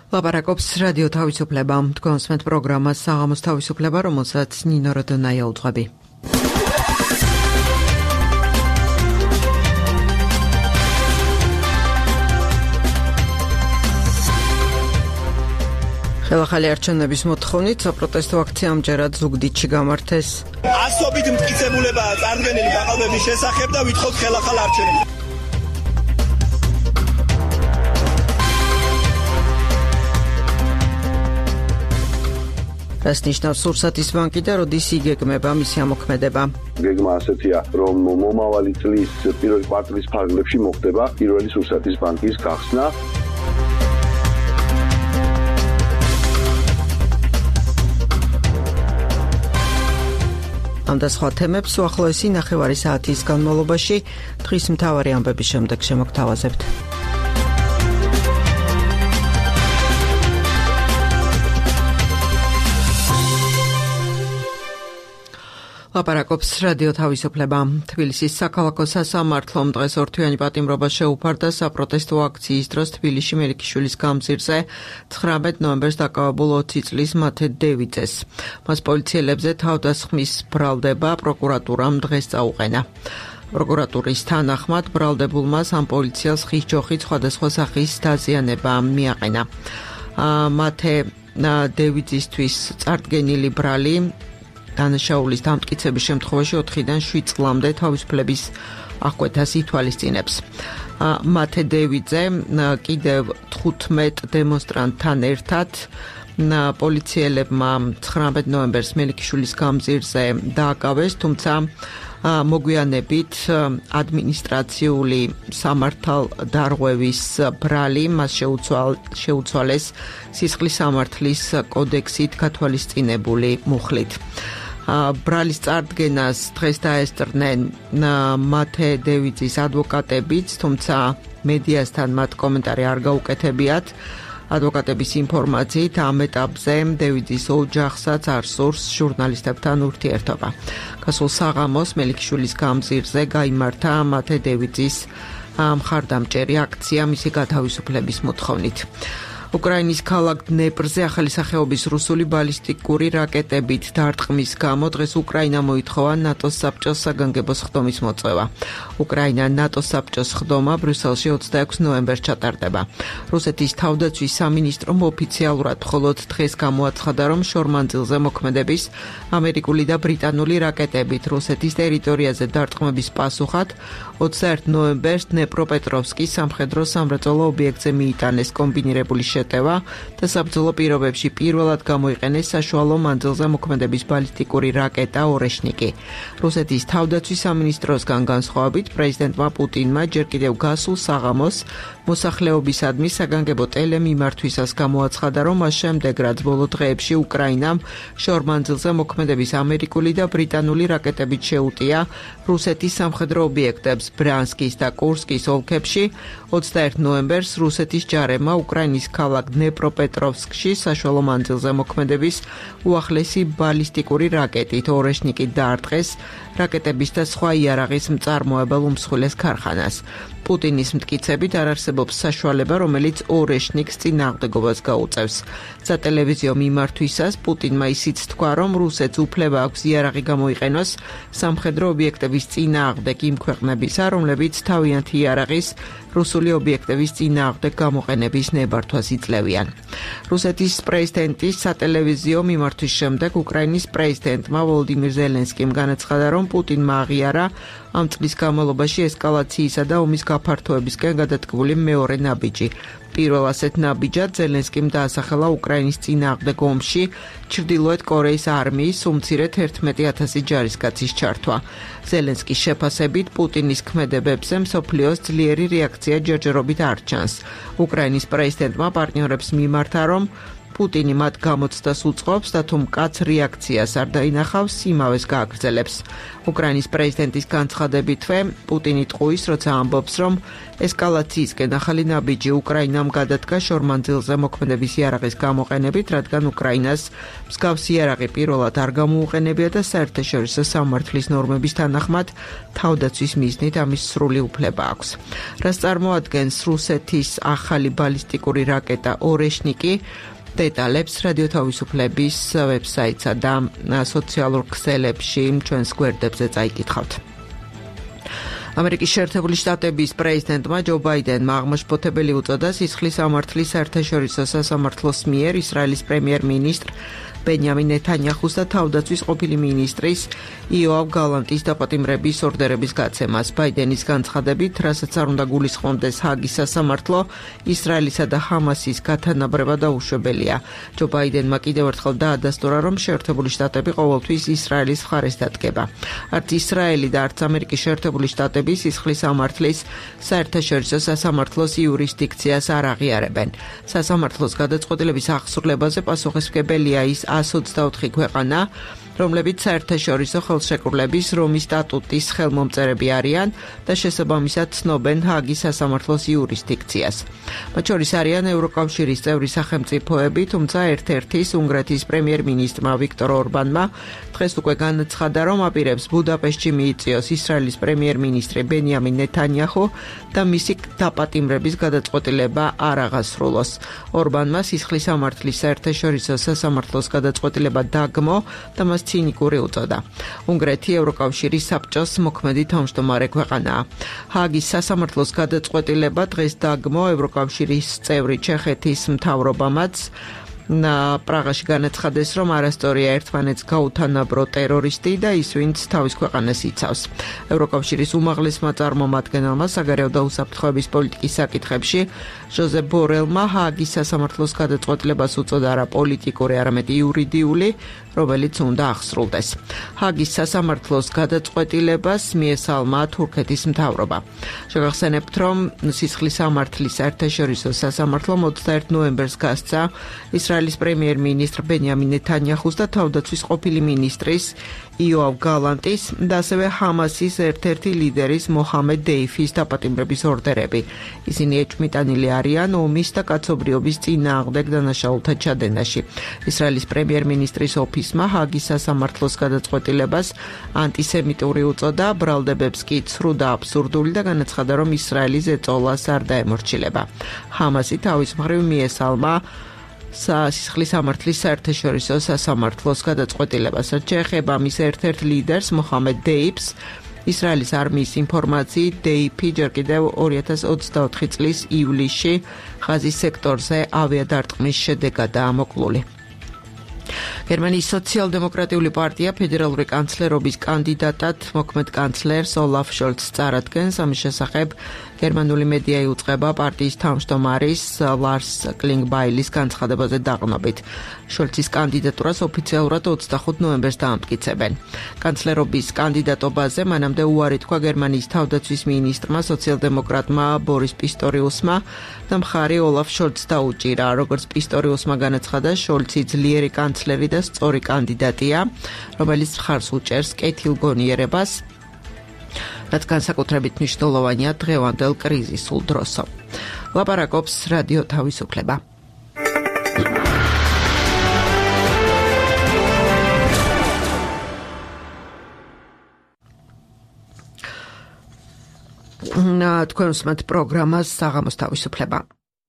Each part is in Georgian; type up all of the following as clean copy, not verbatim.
ლაპარაკობს რადიო თავისუფლება. თქვენსმენთ პროგრამას საღამოს თავისუფლება, რომელსაც ნინო როდონაია უძღვები. ხელახალი არჩევნების მოთხოვნით საპროტესტო აქცია ამჯერად ზუგდიდში გამართეს. ასობით მტკიცებულებაა წარდგენილი გაყალბების შესახებ და ვითხოვთ ხელახალ არჩევნებს. რას ნიშნავს სურსათის ბანკი და როდის იგეგმება მისი ამოქმედება? გეგმა ასეთია, რომ მომავალი წლის პირველი კვარტალის ფარგლებში მოხდება პირველი სურსათის ბანკის გახსნა. ამ და სხვა თემებს უახლოესი ნახევარი საათის განმავლობაში დღის მთავარი ამბების შემდეგ შემოგთავაზებთ. ლაპარაკობს რადიო თავისუფლება. თბილისის საქალაქო სასამართლომ დღეს ორთვიანი პატიმრობა შეუფარდა საპროტესტო აქციის დროს თბილისში მელიქიშვილის გამზირზე 19 ნოემბერს დაკავებულ 20 წლის მათე დევიძეს. მას პოლიციელებზე თავდასხმის ბრალდება პროკურატურამ დღეს წაუყენა. პროკურატურის თანახმად ბრალდებულმა ამ პოლიციელს ხის ჯოხით სხვადასხვა სახის დაზიანება მიაყენა. მათე დევიძისთვის წარდგენილი ბრალი დანაშაულის დამტკიცების შემთხვევაში 4-დან 7 წლამდე თავისუფლების აღკვეთას ითვალისწინებს. მათე დევიძე კიდევ 15 დემონსტრანტთან ერთად პოლიციელებმა 19 ნოემბერს მელიქიშვილის გამზირზე დააკავეს, თუმცა მოგვიანებით ადმინისტრაციული სამართალდარღვევის ბრალი მას შეუცვალეს სისხლის სამართლის კოდექსით გათვალისწინებული მუხლით. ბრალის წარდგენას დღეს დაესწრნენ მათე დევიძის ადვოკატებიც, თუმცა მედიასთან მათ კომენტარი არ გაუკეთებიათ. ადვოკატების ინფორმაციით ამ ეტაპზე დევიძის ოჯახსაც არ სურს ჟურნალისტებთან ურთიერთობა. გასულ საღამოს მელიქიშვილის გამზირზე გაიმართა მათე დევიძის მხარდამჭერი აქცია მისი გათავისუფლების მოთხოვნით. უკრაინის ქალაქ დნეპრზე ახალი სახეობის რუსული ბალისტიკური რაკეტებით დარტყმის გამო დღეს უკრაინა მოითხოვა ნატოს საბჭოს საგანგებო სხდომის მოწვევა. უკრაინა ნატოს საბჭოს სხდომა ბრიუსელში 26 ნოემბერს ჩატარდება. რუსეთის თავდაცვის სამინისტრომ ოფიციალურად მხოლოდ დღეს გამოაცხადა, რომ შორმანძილზე მოქმედების ამერიკული და ბრიტანული რაკეტებით რუსეთის ტერიტორიაზე დარტყმების პასუხად 21 ნოემბერს დნეპროპეტროვსკის სამხედრო სამრეწველო ობიექტზე მიიტანეს კომბინირებული შეტევა და საბრძოლო პირობებში პირველად გამოიყენეს საშუალო მანძილზე მოქმედების ბალისტიკური რაკეტა ორეშნიკი. რუსეთის თავდაცვის სამინისტროსგან განსხვავებით პრეზიდენტმა პუტინმა ჯერ კიდევ გასულ საღამოს მოსახლეობისადმი საგანგებო ტელემიმართვისას გამოაცხადა, რომ მას შემდეგ რაც ბოლო დღეებში უკრაინამ შორმანძილზე მოქმედების ამერიკული და ბრიტანული რაკეტებით შეუტია რუსეთის სამხედრო ობიექტებს ბრიანსკის და კურსკის ოლქებში, 21 ნოემბერს რუსეთის ჯარებმა უკრაინის ქალაქ დნეპროპეტროვსკში საშუალო მანძილზე მოქმედების უახლესი ბალისტიკური რაკეტით ორეშნიკი დაარტყეს რაკეტების და სხვა იარაღის მწარმოებელ უმსხვილეს ქარხანას. პუტინის მტკიცებით არ არსებობს საშუალება, რომელიც ორეშნიკს წინააღმდეგობას გაუწევს. სატელევიზიო მიმართვისას პუტინმა ისიც თქვა, რომ რუსეთს უფლება აქვს იარაღი გამოიყენოს სამხედრო ობიექტების წინააღმდეგ იმ ქვეყნებისა, რომლებიც თავიანთი იარაღის რუსული ობიექტების წინააღმდეგ გამოყენების ნებართვას იძლევიან. რუსეთის პრეზიდენტის სატელევიზიო მიმართვის შემდეგ უკრაინის პრეზიდენტმა ვოლოდიმირ ზელენსკიმ განაცხადა, რომ პუტინმა აღიარა ამ წლის განმავლობაში ესკალაციისა და ომის გაფართოებისკენ გადადგმული მეორე ნაბიჯი. პირველ ასეთ ნაბიჯად ზელენსკიმ დაასახელა უკრაინის წინააღმდეგ ომში ჩრდილოეთ კორეის არმიის უმცირედ 11,000 ჯარისკაცის ჩართვა. ზელენსკის შეფასებით პუტინის ქმედებებზე მსოფლიოს ძლიერი რეაქცია ჯერჯერობით არ ჩანს. უკრაინის პრეზიდენტმა პარტნიორებს მიმართა, რომ პუტინი მათ გამოცდას უწყობს და თუ მკაც რეაქციას არ დაინახავს, იმავეს გააგრძელებს. უკრაინის პრეზიდენტის განცხადებითვე პუტინი ტყუის, როცა ამბობს, რომ ესკალაციისკენ ახალი ნაბიჯი უკრაინამ გადადგა შორმანძილზე მოქმედების იარაღის გამოყენებით, რადგან უკრაინას მსგავსი იარაღი პირველად არ გამოუყენებია და საერთაშორისო სამართლის ნორმების თანახმად თავდაცვის მიზნით ამის სრული უფლება აქვს. რაც წარმოადგენს რუსეთის ახალი ბალისტიკური რაკეტა ორეშნიკი, დეტალებს რადიო თავისუფლების ვებსაიტსა და სოციალურ ქსელებში ჩვენს გვერდებზე წაიკითხავთ. ამერიკის შეერთებული შტატების პრეზიდენტმა ჯო ბაიდენმა აღმაშფოთებელი უწოდა სისხლის სამართლის საერთაშორისო სასამართლოს მიერ ისრაელის პრემიერ-მინისტრ ბენიამინ ნეთანიაჰუს და თავდაცვის ყოფილი მინისტრის იოავ გალანტის დაპატიმრების ორდერების გაცემას. ბაიდენის განცხადებით, რასაც არ უნდა გულისხმობდეს ჰაგის სასამართლო, ისრაელისა და ჰამასის გათანაბრება დაუშვებელია. ჯო ბაიდენმა კიდევ ერთხელ დაადასტურა, რომ შეერთებული შტატები ყოველთვის ისრაელის მხარეს დადგება. არც ისრაელი და არც ამერიკის შეერთებული შტატები სისხლის სამართლის საერთაშორისო სასამართლოს იურისდიქციას არ აღიარებენ. სასამართლოს გადაწყვეტილების აღსრულებაზე პასუხისმგებელია ის 124 ქვეყანა, რომლებიც საერთაშორისო ხელშეკრულების რომის სტატუტის ხელმომწერები არიან და შესაბამისად ცნობენ ჰაგის სასამართლოს იურისდიქციას. მათ შორის არიან ევროკავშირის წევრი სახელმწიფოები, თუმცა ერთ-ერთის უნგრეთის პრემიერ-მინისტრმა ვიქტორ ორბანმა დღეს უკვე განაცხადა, რომ აპირებს ბუდაპეშტში მიიწვიოს ისრაელის პრემიერ-მინისტრი ბენიამინ ნეთანიაჰუ და მისი დაპატიმრების გადაწყვეტილება არ აღასრულოს. ორბანმა სისხლის სამართლის საერთაშორისო სასამართლოს გადაწყვეტილება დაგმო და მას ცინიკური უწოდა. უნგრეთი ევროკავშირის საბჭოს მოქმედი თავმჯდომარე ქვეყანაა. ჰაგის სასამართლოს გადაწყვეტილება დღეს დაგმო ევროკავშირის წევრი ჩეხეთის მთავრობამაც პრაღაში განაცხადეს, რომ არასწორია ერთმანეთს გაუთანაბრო ტერორისტი და ის, ვინც თავის ქვეყანას იცავს. ევროკავშირის უმაღლესმა წარმომადგენელმა საგარეო და უსაფრთხოების პოლიტიკის საკითხებში ჟოზეფ ბორელმა ჰაგის სასამართლოს გადაწყვეტილებას უწოდა არა პოლიტიკური, არამედ იურიდიული, რომელიც უნდა აღსრულდეს. ჰაგის სასამართლოს გადაწყვეტილებას მიესალმა თურქეთის მთავრობა. შეგახსენებთ, რომ სისხლის სამართლის საერთაშორისო სასამართლომ 21 ნოემბერს გასცა ისრაელის პრემიერ-მინისტრ ბენიამინ ნეთანიაჰუს და თავდაცვის ყოფილი მინისტრის იოავ გალანტის და ასევე ჰამასის ერთ-ერთი ლიდერის მოჰამედ დეიფის დაპატიმრების ორდერები. ისინი ეჭვმიტანილი არიან ომის და კაცობრიობის წინააღმდეგ დანაშაულთა ჩადენაში. ისრაელის პრემიერ-მინისტრის ოფისმა ჰაგის სასამართლოს გადაწყვეტილებას ანტისემიტური უწოდა, ბრალდებებს კი ცრუ და აბსურდული და განაცხადა, რომ ისრაელი ზეწოლას არ დაემორჩილება. ჰამასი თავის მხრივ მიესალმა სისხლის სამართლის საერთაშორისო სასამართლოს გადაწყვეტილებას. შეეხება მის ერთ-ერთ ლიდერს მოჰამედ დეიფს, ისრაელის არმიის ინფორმაციით დეიფი ჯერ კიდევ 2024 წლის ივლისში ღაზის სექტორზე ავიადარტყმის შედეგადაა მოკლული. გერმანიის სოციალ-დემოკრატიული პარტია ფედერალური კანცლერობის კანდიდატად მოქმედ კანცლერს ოლაფ შოლცს წარადგენს. ამის შესახებ გერმანული მედია იუწყება პარტიის თავმჯდომარის ლარს კლინგბაილის განცხადებაზე დაყრდნობით. შოლცის კანდიდატურას ოფიციალურად 25 ნოემბერს დაამტკიცებენ. კანცლერობის კანდიდატობაზე მანამდე უარი თქვა გერმანიის თავდაცვის მინისტრმა სოციალ-დემოკრატმა ბორის პისტორიუსმა და მხარი ოლაფ შოლცს დაუჭირა. როგორც პისტორიუსმა განაცხადა, შოლცი ძლიერი კანცლერი და სწორი კანდიდატია, რომელიც მხარს უჭერს კეთილგონიერებას, რაც განსაკუთრებით მნიშვნელოვანია დღევანდელ კრიზისულ დროსო. ლაპარაკობს რადიო თავისუფლება. თქვენ უსმენთ პროგრამას საღამოს თავისუფლება.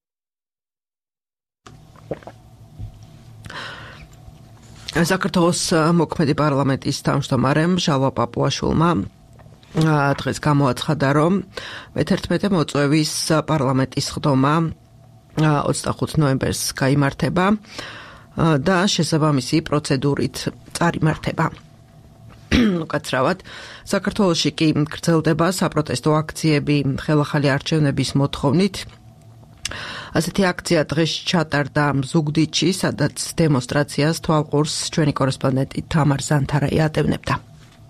საქართველოს მოქმედი პარლამენტის თავმჯდომარემ ჟალვა პაპუაშვილმა დღეს გამოაცხადა, რომ მე-11 მოწვევის პარლამენტის ხდომა 25 ნოემბერს გაიმართება და შესაბამისი პროცედურით წარიმართება. უკაცრავად, საქართველოში კი გრძელდება საპროტესტო აქციები ხელახალი არჩევნების მოთხოვნით. ასეთი აქცია დღეს ჩატარდა ზუგდიდში, სადაც დემონსტრაციას თვალყურს ჩვენი კორესპონდენტი თამარ ზანთარაი ატევნებდა.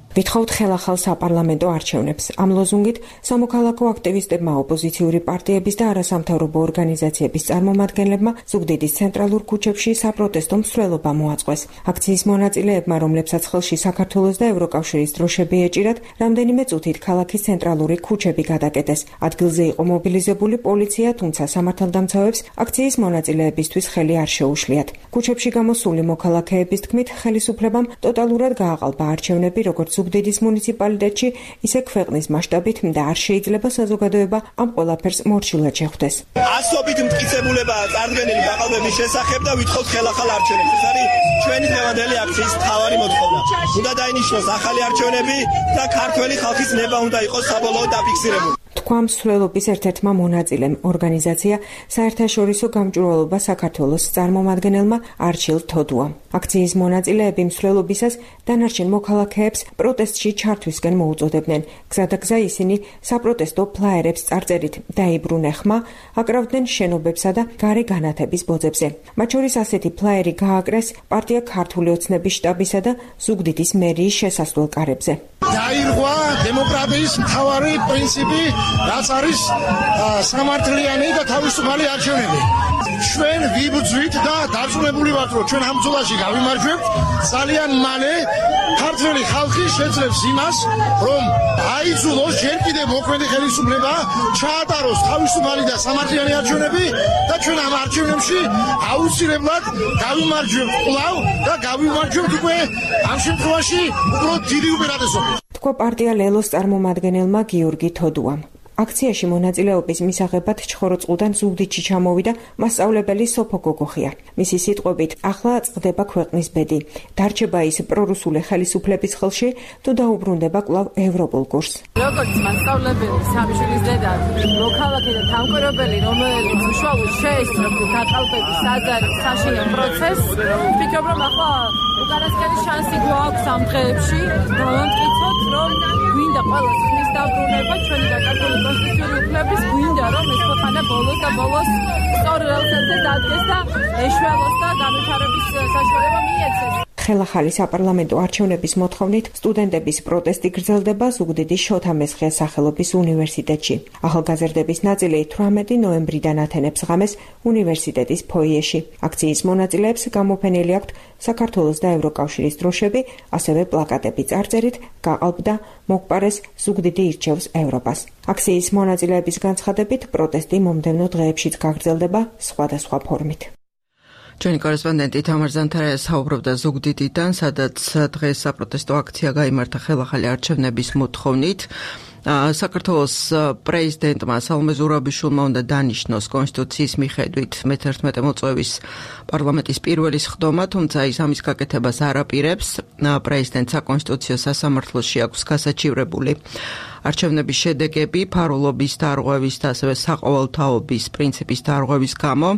ვითხოვთ ხელახალ საპარლამენტო არჩევნებს. ამ ლოზუნგით სამოქალაქო აქტივისტებმა, ოპოზიციური პარტიების და არასამთავრობო ორგანიზაციების წარმომადგენლებმა ზუგდიდის ცენტრალურ ქუჩებში საპროტესტო მსვლელობა მოაწყვეს. აქციის მონაწილეებმა, რომლებსაც ხელში საქართველოს და ევროკავშირის დროშები ეჭირათ, რამდენიმე წუთით ქალაქის ცენტრალური ქუჩები გადაკეტეს. ადგილზე იყო მობილიზებული პოლიცია, თუმცა სამართალდამცავებს აქციის მონაწილეებისთვის ხელი არ შეუშლიათ. ქუჩებში გამოსული მოქალაქეების თქმით, ხელისუფლებამ ტოტალურად გააყალბა არჩევნები, როგორც ზუგდიდის მუნიციპალიტეტში, ისე ქვეყნის მასშტაბით და არ შეიძლება საზოგადოება ამ ყველაფერს მორჩილად შეხვდეს. ასობით მტკიცებულებაა წარდგენილი გაყალბების შესახებ და ვითხოვთ ხელახალ არჩევნებს. ეს არის ჩვენი დღევანდელი აქციის მთავარი მოთხოვნა. უნდა დაინიშნოს ახალი არჩევნები და ქართველი ხალხის ნება უნდა იყოს საბოლოოდ დაფიქსირებული. თქვა მსვლელობის ერთ-ერთმა მონაწილემ ორგანიზაცია საერთაშორისო გამჭვირვალობა საქართველოს წარმომადგენელმა არჩილ თოდუამ. აქციის მონაწილეები მსვლელობისას დანარჩენ მოქალაქეებს პროტესტში ჩართვისკენ მოუწოდებდნენ. გზადაგზა ისინი საპროტესტო ფლაიერებს წარწერით დაიბრუნე ხმა, აკრავდნენ შენობებსა და გარე განათების ბოძებზე. მათ შორის ასეთი ფლაიერი გააკრეს პარტია ქართული ოცნების შტაბისა და ზუგდიდის მერიის შესასვლელ კარებზე. დაირღვა დემოკრატიის მთავარი პრინციპი, რაც არის სამართლიანი და თავისუფალი არჩევნები. ჩვენ ვიბრძვით და დარწმუნებული ვართ, რომ ჩვენ ამ ბრძოლაში გავიმარჯვებთ. ძალიან მალე ქართველი ხალხი შეძლებს იმას, რომ აიძულოს ჯერ კიდევ მოქმედი ხელისუფლება ჩაატაროს თავისუფალი და სამართლიანი არჩევნები და ჩვენ ამ არჩევნებში აუცილებლად გავიმარჯვებთ კვლავ და გავიმარჯვებთ უკვე ამ შემთხვევაში უბრალოდ დიდი უპირატესობით. თქვა პარტია ლელოს წარმომადგენელმა გიორგი თოდუამ. აქციაში მონაწილეობის მისაღებად ჩხოროწყუდან ზუგდიდში ჩამოვიდა მასწავლებელი სოფო გოგოხია. მისი სიტყვებით, ახლა წყდება ქვეყნის ბედი. დარჩება ის პრორუსული ხელისუფლების ხელში, თუ დაუბრუნდება კვლავ ევროპულ კურსს. როგორც მასწავლებელი, სამი შვილის დედა, მოქალაქე და თავმჯდომარე, რომელიც უშუალოდ შეესწრებდა გაყალბების საშინელ პროცესს, ვფიქრობ, რომ ახლა უკანასკნელი შანსი გვაქვს ამ დღეებში დავამტკიცოთ, რომ გვინდა ყველა ხმის დაბრუნება, ჩვენი გაკარგული კონსტიტუციური უფლების გვინდა, რომ ეს ქვეყანა ბოლოს და ბოლოს სწორ რელსებზე დადგეს და ეშველოს და განვითარების საშუალება მიეცეს. ხელახალი საპარლამენტო არჩევნების მოთხოვნით სტუდენტების პროტესტი გრძელდება ზუგდიდის შოთა მესხიას სახელობის უნივერსიტეტში. ახალგაზრდების ნაწილი 18 ნოემბრიდან ათენებს ღამეს უნივერსიტეტის ფოიეში. აქციის მონაწილეებს გამოფენილი აქვთ საქართველოს და ევროკავშირის დროშები, ასევე პლაკატები წარწერით გაყალბდა მოგპარეს ზუგდიდი ირჩევს ევროპას. აქციის მონაწილეების განცხადებით პროტესტი მომდევნო დღეებშიც გაგრძელდება სხვადასხვა ფორმით. ჩვენი კორესპონდენტი თამარ ზანთარაია საუბრობდა ზუგდიდიდან, სადაც დღეს საპროტესტო აქცია გაიმართა ხელახალი არჩევნების მოთხოვნით. საქართველოს პრეზიდენტმა სალომე ზურაბიშვილმა უნდა დანიშნოს კონსტიტუციის მიხედვით მე-11 მოწვევის პარლამენტის პირველი სხდომა, თუმცა ის ამის გაკეთებას არ აპირებს. პრეზიდენტს საკონსტიტუციო სასამართლოში აქვს გასაჩივრებული არჩევნების შედეგები ფარულობის დარღვევის და ასევე საყოველთაობის პრინციპის დარღვევის გამო.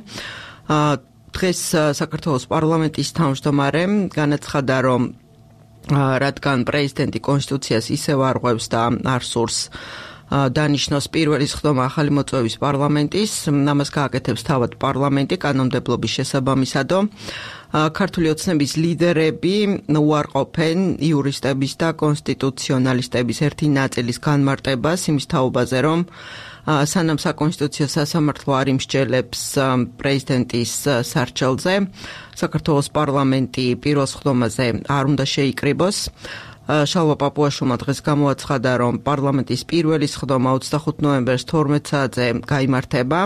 დღეს საქართველოს პარლამენტის თავმჯდომარემ განაცხადა, რომ რადგან პრეზიდენტი კონსტიტუციას ისევ არღვევს და არ სურს დანიშნოს პირველი სხდომა ახალი მოწვევის პარლამენტის, ამას გააკეთებს თავად პარლამენტი კანონმდებლობის შესაბამისადო. ქართული ოცნების ლიდერები უარყოფენ იურისტების და კონსტიტუციონალისტების ერთი ნაწილის განმარტებას იმის თაობაზე, რომ სანამ საკონსტიტუციო სასამართლო არ იმსჯელებს პრეზიდენტის სარჩელზე, საქართველოს პარლამენტი პირველ სხდომაზე არ უნდა შეიკრიბოს. შალვა პაპუაშვილმა დღეს გამოაცხადა, რომ პარლამენტის პირველი სხდომა 25 ნოემბერს 12 საათზე გაიმართება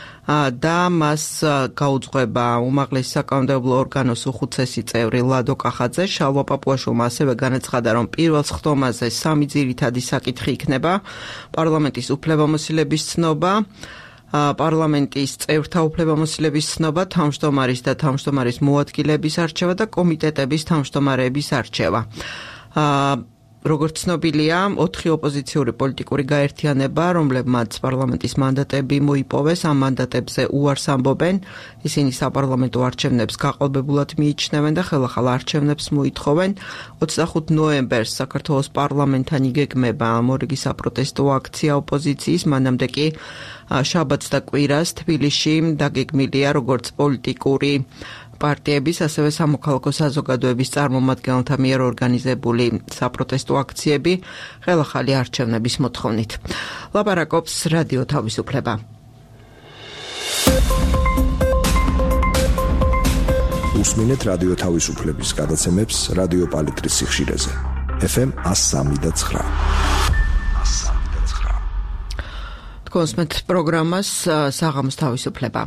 და მას გაუძღვება უმაღლესი საკანონმდებლო ორგანოს უხუცესი წევრი ლადო კახაძე. შალვა პაპუაშვილმა ასევე განაცხადა, რომ პირველ სხდომაზე 3 ძირითადი საკითხი იქნება: პარლამენტის უფლებამოსილების ცნობა, პარლამენტის წევრთა უფლებამოსილების ცნობა, თავმჯდომარის და თავმჯდომარის მოადგილეების არჩევა და კომიტეტების თავმჯდომარეების არჩევა. როგორც ცნობილია, 4 ოპოზიციური პოლიტიკური გაერთიანება, რომლებმაც პარლამენტის მანდატები მოიპოვეს, ამ მანდატებზე უარს ამბობენ. ისინი საპარლამენტო არჩევნებს გაყალბებულად მიიჩნევენ და ხელახალ არჩევნებს მოითხოვენ. 25 ნოემბერს საქართველოს პარლამენტთან იგეგმება მორიგი საპროტესტო აქცია ოპოზიციის, მანამდე კი შაბათს და კვირას თბილისში დაგეგმილია როგორც პოლიტიკური პარტიების, ასევე სამოქალაქო საზოგადოების წარმომადგენელთა მიერ ორგანიზებული საპროტესტო აქციები ხელახალი არჩევნების მოთხოვნით. ლაპარაკობს რადიო თავისუფლება. უსმინეთ რადიო თავისუფლების გადაცემებს რადიო პალიტრის სიხშირეზე. FM 103.9. კონსმეთ პროგრამას საღამოს თავისუფლება.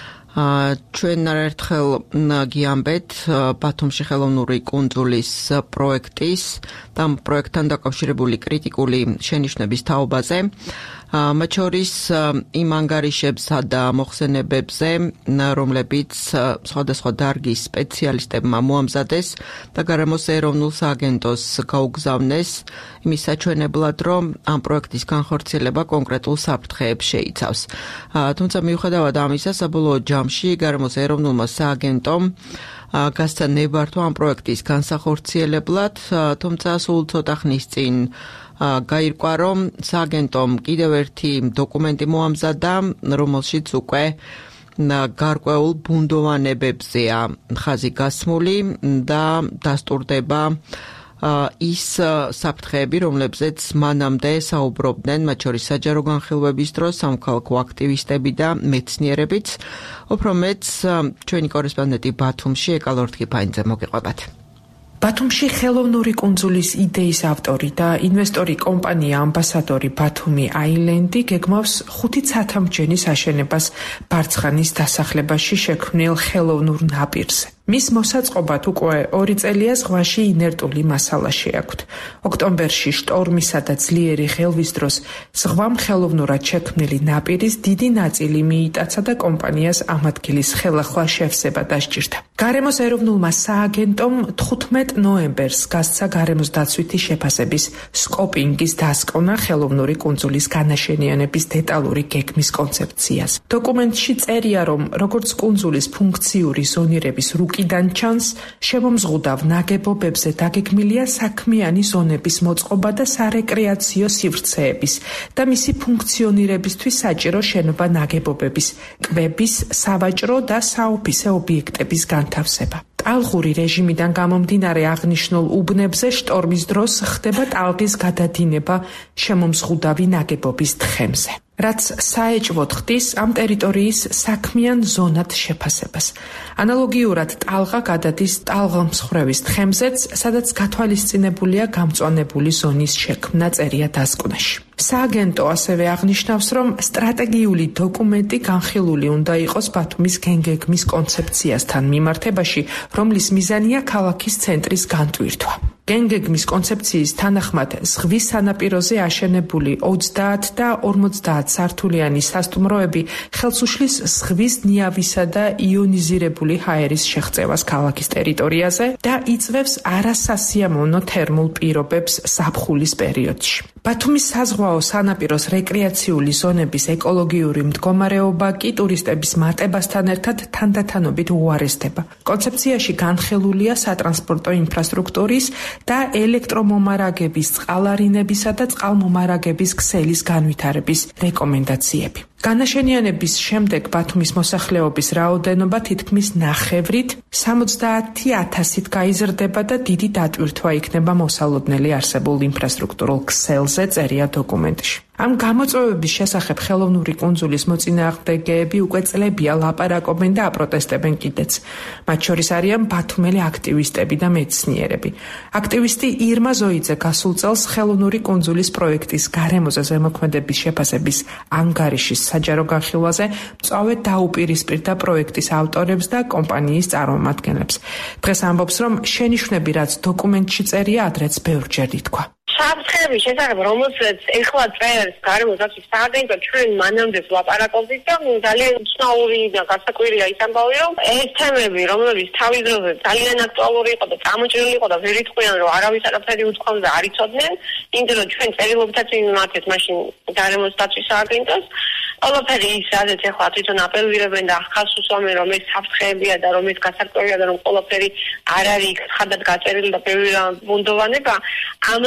ჩვენ ერთხელ გიამბეთ ბათუმში ხელოვნური კუნძულის პროექტის და პროექტთან დაკავშირებული კრიტიკული შენიშვნების თაობაზე, მათ შორის იმ ანგარიშებსა და მოხსენებებზე, რომლებიც სხვადასხვა დარგის სპეციალისტებმა მოამზადეს და გარემოს ეროვნულ სააგენტოს გაუგზავნეს იმის საჩვენებლად, რომ ამ პროექტის განხორციელება კონკრეტულ საფრთხეებს შეიცავს. თუმცა მიუხედავად ამისა, საბოლოო ჯამში გარემოს ეროვნულმა სააგენტომ გასცა ნებართვა ამ პროექტის განსახორციელებლად, თუმცა სულ ცოტა ხნის წინ გაირკვა, რომ სააგენტომ კიდევ ერთი დოკუმენტი მოამზადა, რომელშიც უკვე გარკვეულ ბუნდოვანებებზეა ხაზი გასმული და დასტურდება ის საფრთხეები, რომლებზეც მანამდე საუბრობდნენ, მათ შორის საჯარო განხილვების დროს სამოქალაქო აქტივისტები და მეცნიერებიც. უფრო მეც ჩვენი კორესპონდენტი ბათუმში ეკალორთქიფაინძე მოგიყვებათ. ბათუმში ხელოვნური კუნძულის იდეის ავტორი და ინვესტორი კომპანია ამბასადორი ბათუმი აილენდი გეგმავს 5 ცათამბჯენის აშენებას ბარცხანის დასახლებაში შექმნილ ხელოვნურ ნაპირზე. მის მოსაწყობად უკვე 2 წელია ზღვაში ინერტული მასალა შეაქვთ. ოქტომბერში შტორმისა და ძლიერი ღელვის დროს ზღვამ ხელოვნურად შექმნილი ნაპირის დიდი ნაწილი მიიტაცა და კომპანიას ამ ადგილის ხელახლა შევსება დასჭირდა. გარემოს ეროვნულმა სააგენტომ 15 ნოემბერს გასცა გარემოს დაცვითი შეფასების სკოპინგის დასკვნა ხელოვნური კუნძულის განაშენიანების დეტალური გეგმის კონცეფციას. დოკუმენტში წერია, რომ როგორც კუნძულის ფუნქციური ზონირების რუკიდან ჩანს, შემომზღუდავ ნაგებობებზე დაგეგმილია საქმიანი ზონების მოწყობა და სარეკრეაციო სივრცეების და მისი ფუნქციონირებისთვის საჭირო შენობა ნაგებობების, კვების, სავაჭრო და საოფისე ობიექტების განთავსება. ტალღური რეჟიმიდან გამომდინარე აღნიშნულ უბნებზე შტორმის დროს ხდება ტალღის გადადინება შემომზღუდავი ნაგებობის თხემზე, რაც საეჭვოდ ხდის ამ ტერიტორიის საქმიან ზონად შეფასებას. ანალოგიურად ტალღა გადადის ტალღამსხვრევის თხემზეც, სადაც გათვალისწინებულია გამწვანებული ზონის შექმნა წერია დასკვნაში. სააგენტო ასევე აღნიშნავს, რომ სტრატეგიული დოკუმენტი განხილული უნდა იყოს ბათუმის გენგეგმის კონცეფციასთან მიმართებაში, რომლის მიზანია ქალაქის ცენტრის განტვირთვა. გენგეგმის კონცეფციის თანახმად ზღვის სანაპიროზე აშენებული 30 და 50 სართულიანი სასტუმროები ხელს უშლის ზღვის ნიავისა და იონიზირებული ჰაერის შეღწევას ქალაქის ტერიტორიაზე და იწვევს არასასიამოვნო თერმულ პირობებს ზაფხულის პერიოდში. ბათუმის საზღვაო სანაპიროს რეკრეაციული ზონების ეკოლოგიური მდგომარეობა კი ტურისტების მატებასთან ერთად თანდათანობით უარესდება. კონცეფციაში განხილულია სატრანსპორტო ინფრასტრუქტურის და ელექტრომომარაგების, წყალარინებისა და წყალმომარაგების ქსელის განვითარების რეკომენდაციები. განაშენიანების შემდეგ ბათუმის მოსახლეობის რაოდენობა თითქმის ნახევრით 70,000-ით გაიზრდება და დიდი დატვირთვა იქნება მოსალოდნელი არსებულ ინფრასტრუქტურულ ქსელზე, წერია დოკუმენტში. ამ გამოწვევების შესახებ ხელოვნური კუნძულის მოწინააღმდეგეები უკვე წლებია ლაპარაკობენ და აპროტესტებენ კიდეც. მათ შორის არიან ბათუმელი აქტივისტები და მეცნიერები. აქტივისტი ირმა ზოიძე გასულ წელს ხელოვნური კუნძულის პროექტის გარემოზე ზემოქმედების შეფასების ანგარიშის საჯარო განხილვაზე მწვავედ დაუპირისპირდა პროექტის ავტორებს და კომპანიის წარმომადგენლებს. დღეს ამბობს, რომ შენიშვნები, რაც დოკუმენტში წერია, ადრეც ბევრჯერ ითქვა. საფრთხეების შესახებ, რომელსაც ეხლა წერს გარემოს დაცვის სააგენტო, ჩვენ მანამდე ვლაპარაკობდით და ძალიან უცნაური და გასაკვირია ის ამბავი, რომ ეს თემები, რომლებიც თავის დროზე ძალიან აქტუალური იყო და წამოჭრილი იყო და ვერ იტყვიან, რომ არავის არაფერი უთქვამს და არ იცოდნენ, იმიტომ რომ ჩვენ წერილობითაც მიმართეთ მაშინ გარემოს დაცვის სააგენტოს, ყველაფერი ის, სადაც ეხლა თვითონ აპელირებენ და ახალს უსვამენ, რომ ეს საფრთხეებია და რომ ეს გასაკვირია და რომ ყველაფერი არ არის ხანდად გაწერილი და ბევრი ბუნდოვანება, ამაზე ჩვენ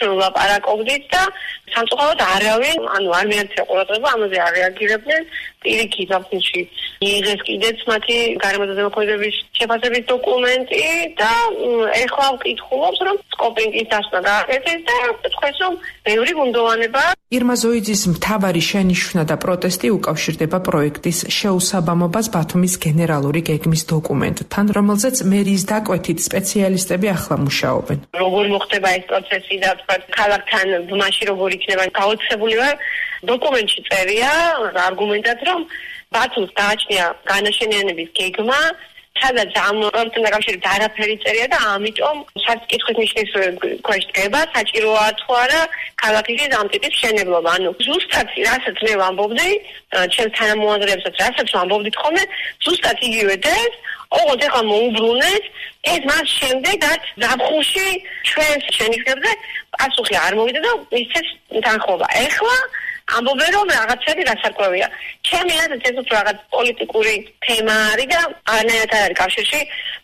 ვლაპარაკობდით და სამწუხაროდ არავინ, არ მიაქცია ყურადღება, ამაზე არ რეაგირებდნენ. პირიქით აფიში იღეს კიდეც მათი გარემოთა ზემოქმედების შეფასების დოკუმენტი და ეხლა ვკითხულობს, რომ სკოპინგის დასმა გააკეთეს და თქვენს რომ ბევრი გუნდოვანება. ირმა ზოიძის მთავარი შენიშვნა და პროტესტი უკავშირდება პროექტის შეუსაბამობას ბათუმის გენერალური გეგმის დოკუმენტთან, რომელზეც მერიის დაკვეთით სპეციალისტები ახლა მუშაობენ. როგორ მოხდება ეს პროცესი და ქალაქთან ბმაში როგორ იქნება გაოცებული ვარ, დოკუმენტში წერია არგუმენტად, რომ ბათუმს გააჩნია განაშენიანების გეგმა, სადაც ამ პროექტთან დაკავშირებით არაფერი წერია და ამიტომ საკითხის ნიშნის ქვეშ დგება, საჭიროა თუ არა ქალაქის ამ ტიპის მშენებლობა. ანუ ზუსტად რასაც მე ვამბობდი, ჩემს თანამოაზრეებსაც რასაც ვამბობდით ხოლმე, ზუსტად იგივე დღეს ოღონდ ეხლა მოუბრუნეს, ეს მას შემდეგაც ზაფხულში ჩვენს შენიშვნებზე პასუხი არ მოვიდა და ისეც თანხმობა. ეხლა ამბობენ რომ რაღაცები გასარკვევია. ჩემი აზრით ეს უფრო რაღაც პოლიტიკური თემა არის და არანაირად არ არის კავშირში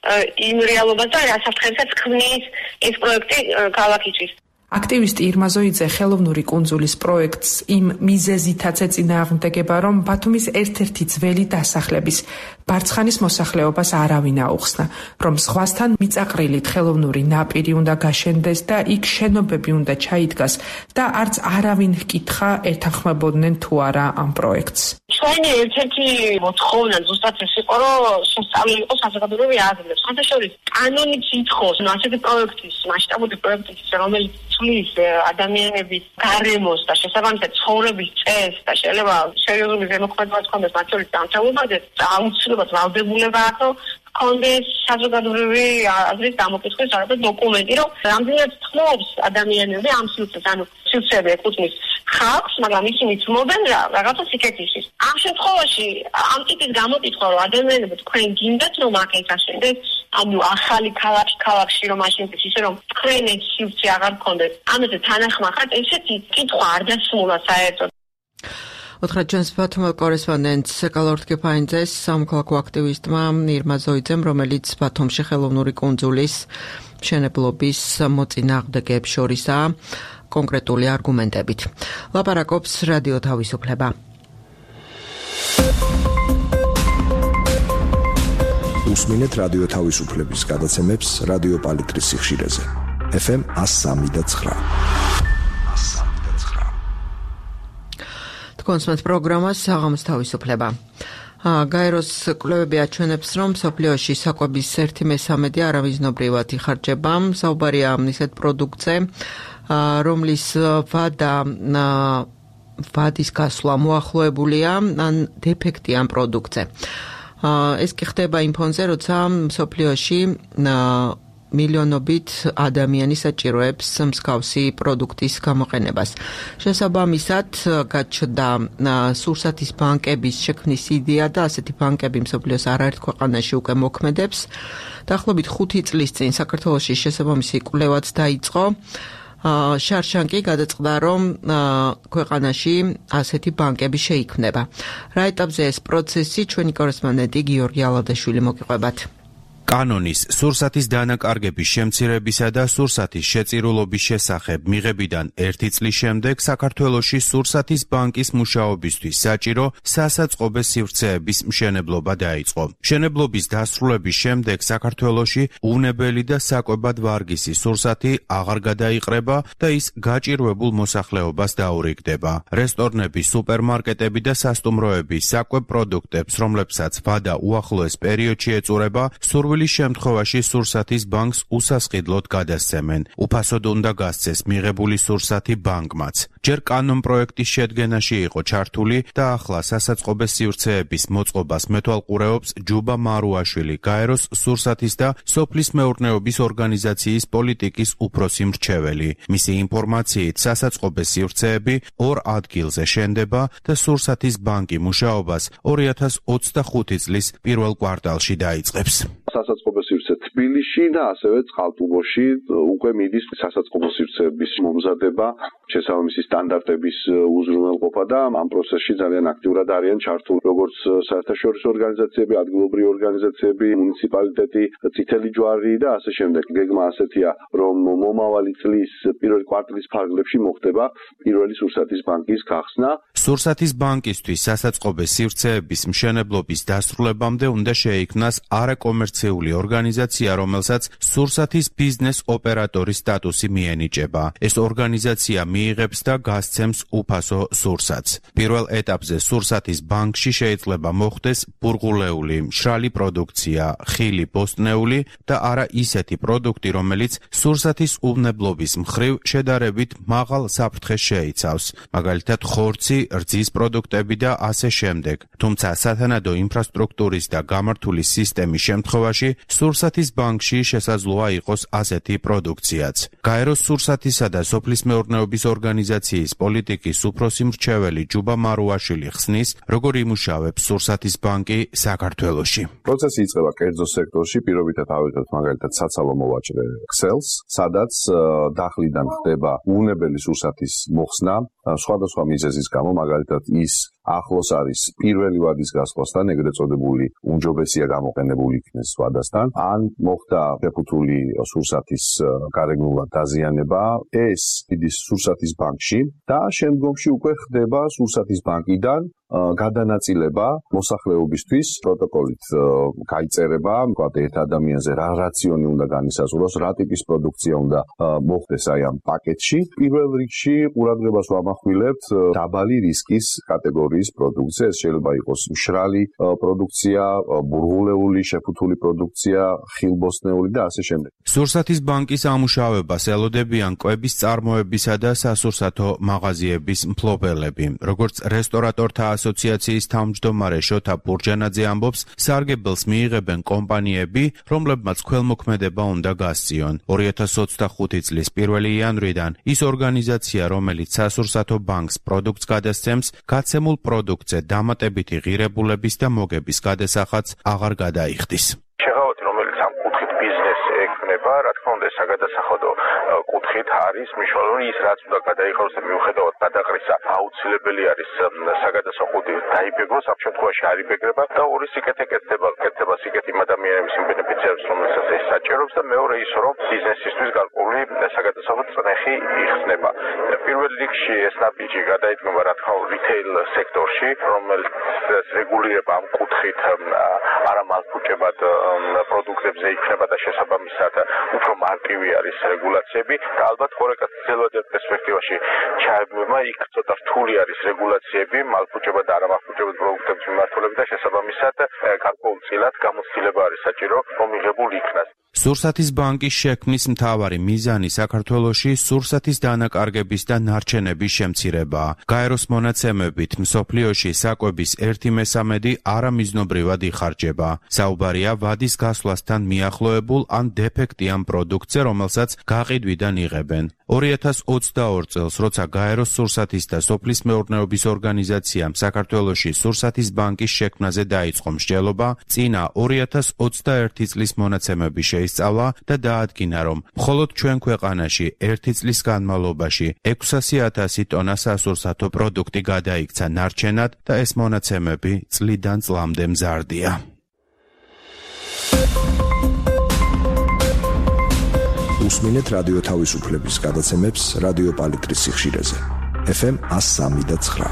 იმ რეალობასთან, რასაც ქმნის ეს პროექტი ქალაქისთვის. აქტივისტი ირმა ზოიძე ხელოვნური კუნძულის პროექტს იმ მიზეზითაც ეწინააღმდეგება, რომ ბათუმის ერთ-ერთი ძველი დასახლების ბარცხანის მოსახლეობას არავინ აუხსნა, რომ ზღვასთან მიწაყრილით ხელოვნური ნაპირი უნდა გაშენდეს და იქ შენობები უნდა ჩაიდგას და არც არავინ ჰკითხა ეთანხმებოდნენ თუ არა ამ პროექტს. ჩვენი ერთ-ერთი მოთხოვნა ზუსტად ეს იყო, რომ შესწავლილი იყოს საზოგადოებრივი აზრები. სხვათაშორის კანონიც ითხოვს ასეთი პროექტის, მასშტაბური პროექტის, რომელიც ცვლის ადამიანების გარემოს და შესაბამისად ცხოვრების წესს და შეიძლება სერიოზული ზემოქმედება ჰქონდეს მათ შორის დამთავრებაზე, აუცილებლად ვალდებულება აქვს კონდეს საზოგადოებრივი აზრის გამოკითხვის დოკუმენტი, რომ რამდენად თხოვს ადამიანები ამ სივრცეს, ანუ სივრცეები ეკუთვნის ხალხს, მაგრამ ისინი თმობენ რაღაცა სიკეთისის. ამ შემთხვევაში ამ ტიპის გამოკითხვა, რომ ადამიანები თქვენ გინდათ რომ აქ ეკაშენდეს, ანუ ახალი ქალაქში რომ აშენდეს, ისე რომ თქვენ ეს სივრცე აღარ გქონდეს. ამაზე თანახმახად ესეთი კითხვა არ დასმულა საერთოდ. უთხრა ჩვენს ბათუმელ კორესპონდენტს კალორთ გეფაინძეს სამოქალაქო აქტივისტმა ირმა ზოიძემ, რომელიც ბათუმში ხელოვნური კუნძულის მშენებლობის მოწინააღმდეგეებს შორისაა კონკრეტული არგუმენტებით. ლაპარაკობს რადიო თავისუფლება. უსმინეთ რადიო თავისუფლების გადაცემებს რადიო პალიტრის სიხშირეზე. FM 103.9. კონსმეთ პროგრამას საღამოს თავისუფლება. გაეროს კვლევები აჩვენებს, რომ მსოფლიოში საკვების 1/3 არავიზნობრივად იხარჯება. საუბარია ისეთ პროდუქტზე, რომლის ვადის გასვლა მოახლოებულია ან დეფექტი ამ პროდუქტზე. ეს კი ხდება იმ ფონზე, როცა მსოფლიოში მილიონობით ადამიანი საჭიროებს მსგავსი პროდუქტის გამოყენებას. შესაბამისად, გაჩნდა სურსათის ბანკების შექმნის იდეა და ასეთი ბანკები მსოფლიოს არაერთ ქვეყანაში უკვე მოქმედებს. დაახლოებით 5 წლის წინ საქართველოში შესაბამისი კვლევაც დაიწყო. შარშანკი გადაწყდა, რომ ქვეყანაში ასეთი ბანკები შეიქმნება. რა ეტაპზე ეს პროცესი, ჩვენი კორესპონდენტი გიორგი ალადაშვილი მოგიყვებათ. კანონის სურსათის დანაკარგების შემცირებისა და სურსათის შეწირულობის შესახებ მიღებიდან 1 წლის შემდეგ საქართველოში სურსათის ბანკის მუშაობისთვის საჭირო სასაწყობე სივრცეების მშენებლობა დაიწყო. მშენებლობის დასრულების შემდეგ საქართველოში უნებელი და საკვებად ვარგისი სურსათი აღარ გადაიყრება და ის გაჭირვებულ მოსახლეობას დაურიგდება. რესტორნები, სუპერმარკეტები და სასტუმროები საკვებ პროდუქტებს, რომლებსაც ვადა უახლოეს პერიოდში ეწურება, სურვილის შემთხვევაში სურსათის ბანკს უსასყიდლოდ გადასცემენ. უფასოდ უნდა გასცეს მიღებული სურსათი ბანკმაც. ჯერ კანონ პროექტის შედგენაში იყო ჩართული და ახლა სასაწყობე სივრცეების მოწყობას მეთვალყურეობს ჯუბა მარუაშვილი, გაეროს სურსათის და სოფლის მეურნეობის ორგანიზაციის პოლიტიკის უფროსი მრჩეველი. მისი ინფორმაციით, სასაწყობე სივრცეები 2 ადგილზე შენდება და სურსათის ბანკი მუშაობას 2025 წლის პირველ კვარტალში დაიწყებს. სასაწყობო სივრცე თბილისში და ასევე წყალტუბოში უკვე მიდის სასაწყობო სივრცეების მომზადება, შესაბამისი სტანდარტების უზრუნველყოფა და ამ პროცესში ძალიან აქტიურად არიან ჩართული როგორც საერთაშორისო ორგანიზაციები, ადგილობრივი ორგანიზაციები, მუნიციპალიტეტი, წითელი ჯვარი და ასე შემდეგ. გეგმა ასეთია, რომ მომავალი წლის პირველი კვარტლის ფარგლებში მოხდება პირველი სურსათის ბანკის გახსნა. სურსათის ბანკისთვის სასაწყობე სივრცეების მშენებლობის დასრულებამდე უნდა შეიქმნას არაკომერციული ორგანიზაცია, რომელსაც სურსათის ბიზნეს ოპერატორის სტატუსი მიენიჭება. ეს ორგანიზაცია მიიღებს და გასცემს უფასო სურსათს. პირველ ეტაპზე სურსათის ბანკში შეიძლება მოხდეს ბურღულეული, მშრალი პროდუქცია, ხილი, ბოსტნეული და არა ისეთი პროდუქტი, რომელიც სურსათის უვნებლობის მხრივ შედარებით მაღალ საფრთხეს შეიცავს, მაგალითად ხორცი, რძის პროდუქტები და ასე შემდეგ. თუმცა სათანადო ინფრასტრუქტურის და გამართული სისტემის შემთხვევაში სურსათის ბანკში შესაძლოა იყოს ასეთი პროდუქციაც. გაეროს სურსათისა და სოფლის მეურნეობის ორგანიზაციის პოლიტიკის უფროსი მრჩეველი ჯუბა მარუაშვილი ხსნის, როგორ იმუშავებს სურსათის ბანკი საქართველოში. პროცესი იწყება კერძო სექტორში, პირობითად ავიღებთ მაგალითად საცალო მოვაჭრე ქსელს, სადაც დახლიდან ხდება უვნებელი სურსათის მოხსნა სხვადასხვა მიზეზის გამო, მაგალითად ის ახლოს არის პირველი ვადის გასვლასთან, ეგრეთ წოდებული უმჯობესია გამოყენებული იქნეს ვადასთან, ან მოხდა შეფუთული სურსათის გარეგნულად დაზიანება, ეს იდის სურსათის ბანკში და შემდგომში უკვე ხდება სურსათის ბანკიდან გადანაწილება მოსახლეობისთვის პროტოკოლით გაიწერება, ვთქვათ, ერთ ადამიანზე რა რაციონი უნდა განისაზღვროს, რა ტიპის პროდუქცია უნდა მოხდეს აი ამ პაკეტში. პირველ რიგში ყურადღებას ვამახვილებთ დაბალი რისკის კატეგორიის პროდუქცია, ეს შეიძლება იყოს მშრალი პროდუქცია, ბურღულეული, შეფუთული პროდუქცია, ხილბოსტნეული და ასე შემდეგ. სურსათის ბანკის ამუშავებას ელოდებიან კვების წარმოებისა და სასურსათო მაღაზიების მფლობელები. როგორც რესტორატორთა ასოციაციის თავმჯდომარე შოთა ბურჯანაძე ამბობს, სარგებელს მიიღებენ კომპანიები, რომლებმაც ქველმოქმედება უნდა გასწიონ. 2025 წლის 1 იანვრიდან ის ორგანიზაცია, რომელიც სასურსათო ბანკს პროდუქტს გადასცემს, გაცემულ პროდუქტზე დამატებითი ღირებულების და მოგების გადასახადს აღარ გადაიხდის. რა თქმა უნდა, საგადასახადო კუთხით არის მნიშვნელოვანი ის, რაც უნდა გადაიხადოს და მიუხედავად გადაყრისა აუცილებელი არის საგადასახადო დაიბეგროს, ამ შემთხვევაში არ იბეგრება და ორი სიკეთე კეთდება სიკეთე იმ ადამიანების იმ ბენეფიციარებს, რომელსაც ეს საჭიროებს და მეორე ის, რომ ბიზნესისთვის გარკვეული საგადასახადო წნეხი იხსნება. პირველ რიგში ეს ნაბიჯი გადაიდგება, რა თქმა უნდა, რიტეილ სექტორში, რომელიც რეგულირება ამ კუთხით არამალფუჭებად პროდუქტებზე იქნება და შესაბამისად უფრო მარტივი არის რეგულაციები და ალბათ ხორეკაცელოდებ პერსპექტივაში ჩაებმა იქ ცოტა რთული არის რეგულაციები მალფუჭებად და არამალფუჭებად პროდუქტების მიმართულებით და შესაბამისად გარკვეულწილად გამოცდილება არის საჭირო რომ მიღებულ იქნას. სურსათის ბანკის შექმნის მთავარი მიზანი საქართველოში სურსათის დანაკარგების და ნარჩენების შემცირებაა. გაეროს მონაცემებით მსოფლიოში საკვების 1/3 არამიზნობრივად იხარჯება. საუბარია ვადის გასვლასთან მიახლოებულ ან დეფექტიან პროდუქტზე, რომელსაც გაყიდვიდან იღებენ. 2022 წელს, როცა გაეროს სურსათის და სოფლის მეურნეობის ორგანიზაციამ საქართველოში სურსათის ბანკის შექმნაზე დაიწყო მსჯელობა, წინა 2021 წლის მონაცემები შეისწავლა და დაადგინა, რომ მხოლოდ ჩვენ ქვეყანაში 1 წლის განმავლობაში 600,000 ტონა სასურსათო პროდუქტი გადაიქცა ნარჩენად და ეს მონაცემები წლიდან წლამდე მზარდია. უსმინეთ რადიო თავისუფლების გადაცემებს რადიო პალიტრის სიხშირეზე. FM 103.9.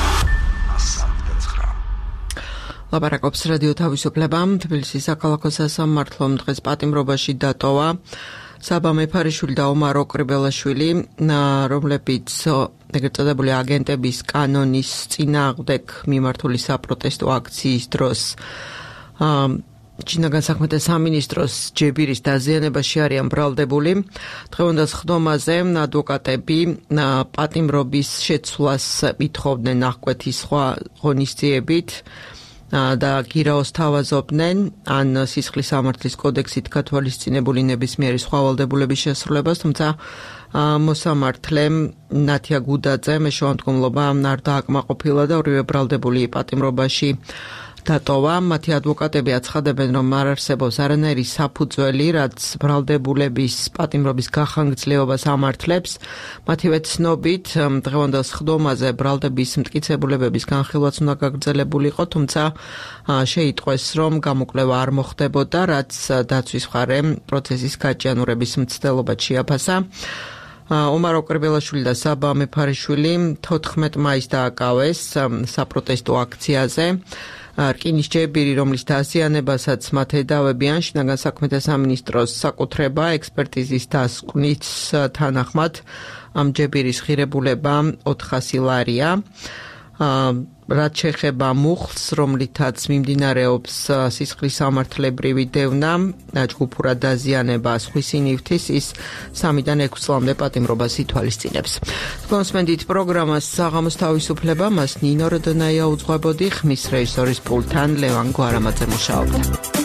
ლაპარაკობს რადიო თავისუფლება. თბილისის საქალაქო სასამართლომ დღეს პატიმრობაში დატოვა საბა მეფარიშვილი და ომარ ოკრიბელაშვილი, რომლებიც ეგრეთ წოდებული აგენტების კანონის წინააღმდეგ მიმართული საპროტესტო აქციის დროს ჩინაგან საქმეთა სამინისტროს ჯებირის დაზიანებაში არიან ბრალდებული. დღევანდელ ხდომაზე ადვოკატები პატიმრობის შეცვლას ითხოვდნენ აღკვეთის სხვა ღონისძიებით და გირაოს თავაზობდნენ ან სისხლის სამართლის კოდექსით გათვალისწინებული ნებისმიერი სხვა ვალდებულების შესრულებას, თუმცა მოსამართლემ ნათია გუდაძე მეშოვანდგომლობა არ დააკმაყოფილა და ორივე ბრალდებული პატიმრობაში დატოვა. მათი ადვოკატები აცხადებენ, რომ არ არსებობს არანაირი საფუძველი, რაც ბრალდებულების პატიმრობის გახანგრძლივებას ამართლებს. მათივე ცნობით, დღევანდელ სხდომაზე ბრალდების მტკიცებულებების განხილვაც უნდა გაგრძელებულიყო, თუმცა შეიტყვეს, რომ გამოკვლევა არ მოხდებოდა, რაც დაცვის მხარემ პროცესის გაჭიანურების მცდელობად შეაფასა. ომარ ოკრიბელაშვილი და საბა მეფარიშვილი 14 მაისს დააკავეს საპროტესტო აქციაზე. რკინის ჯებირი, რომლის დაზიანებასაც მათ ედავებიან შინაგან საქმეთა სამინისტროს საკუთრება, ექსპერტიზის დასკვნით თანახმად ამ ჯებირის ღირებულება 400 ლარია. რაც შეეხება მუხლს, რომლითაც მიმდინარეობს სისხლის სამართლებრივი დევნა, ჯგუფურად დაზიანება სხვისი ნივთის, ის 3-დან 6 წლამდე პატიმრობას ითვალისწინებს. კონსმენდით პროგრამას საღამოს თავისუფლება, მას ნინო როდონაია უძღვებოდი, ხმის რეჟისორის პულტთან ლევან გვარამაძე მუშაობდა.